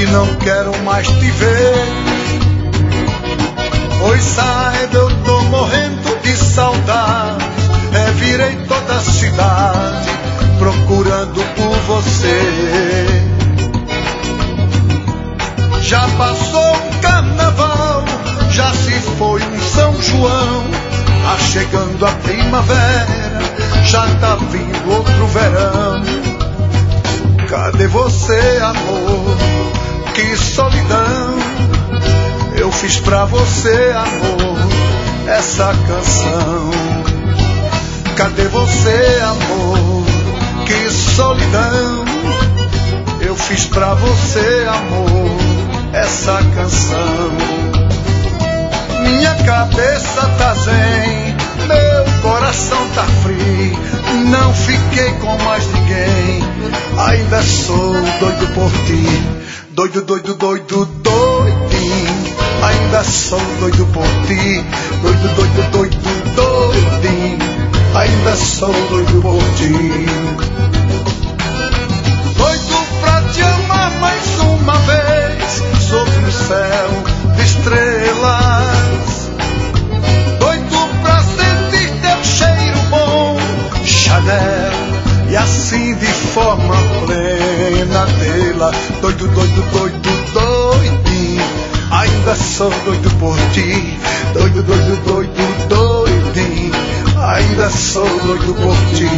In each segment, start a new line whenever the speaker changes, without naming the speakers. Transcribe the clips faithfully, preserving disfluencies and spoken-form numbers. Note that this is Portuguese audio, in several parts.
não quero mais te ver. Pois saiba, eu tô morrendo de saudade. Revirei toda a cidade procurando por você. Já passou um carnaval, já se foi um São João. Tá chegando a primavera, já tá vindo outro verão. Cadê você, amor? Que solidão. Eu fiz pra você, amor, essa canção. Cadê você, amor? Que solidão. Eu fiz pra você, amor, essa canção. Minha cabeça tá zen, meu coração tá frio. Não fiquei com mais ninguém, ainda sou doido por ti. Doido, doido, doido, doidinho. Ainda sou doido por ti. Doido, doido, doido, doidinho. Ainda sou doido por ti. Doido pra te amar mais uma vez, sob um céu de estrelas. Doido pra sentir teu cheiro bom, Chanel, e assim de forma plena dela. Doido, doido, doido, doidinho. Ainda sou doido por ti. Doido, doido, doido, doidinho. Ainda sou doido por ti.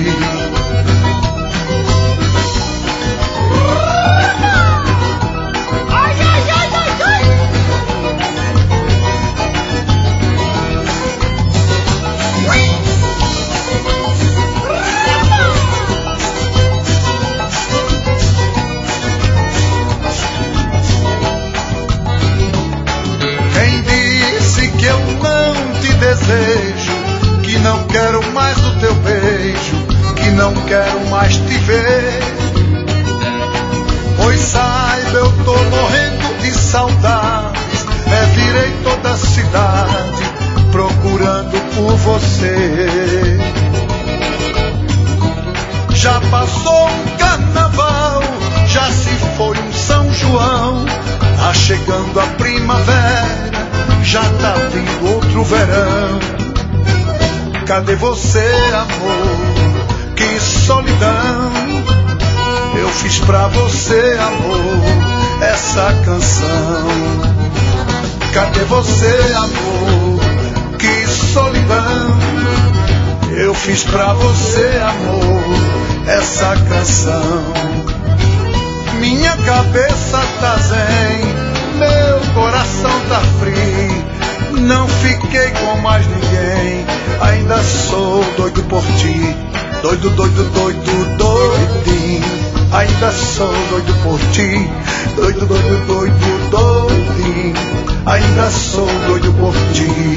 Que não quero mais o teu beijo, que não quero mais te ver. Pois saiba, eu tô morrendo de saudades. Revirei toda a cidade procurando por você. Já passou um carnaval, já se foi um São João. Tá chegando a primavera, já tá vindo outro verão. Cadê você, amor? Que solidão. Eu fiz pra você, amor, essa canção. Cadê você, amor? Que solidão. Eu fiz pra você, amor, essa canção. Minha cabeça tá zen, meu coração tá frio. Não fiquei com mais ninguém, ainda sou doido por ti. Doido, doido, doido, doidinho. Ainda sou doido por ti. Doido, doido, doido, doidinho. Ainda sou doido por ti.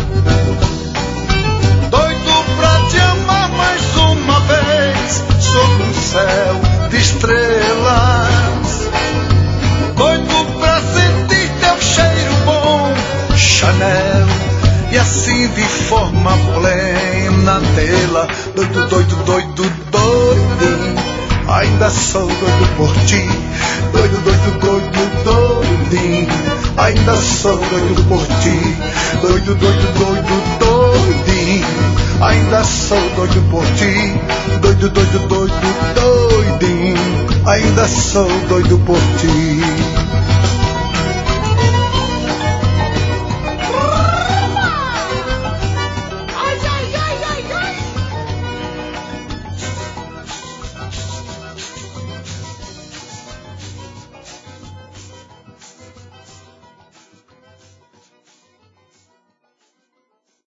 Doido pra te amar mais uma vez, sob um céu de estrelas. Doido pra sentir teu cheiro bom, Chanel, e assim de forma plena dela. Doido, doido, doido, doidinho. Ainda sou doido por ti. Doido, doido, doido, doidinho. Ainda sou doido por ti. Doido, doido, doido, doidinho. Ainda sou doido por ti. Doido, doido, doido, doidinho. Ainda sou doido por ti.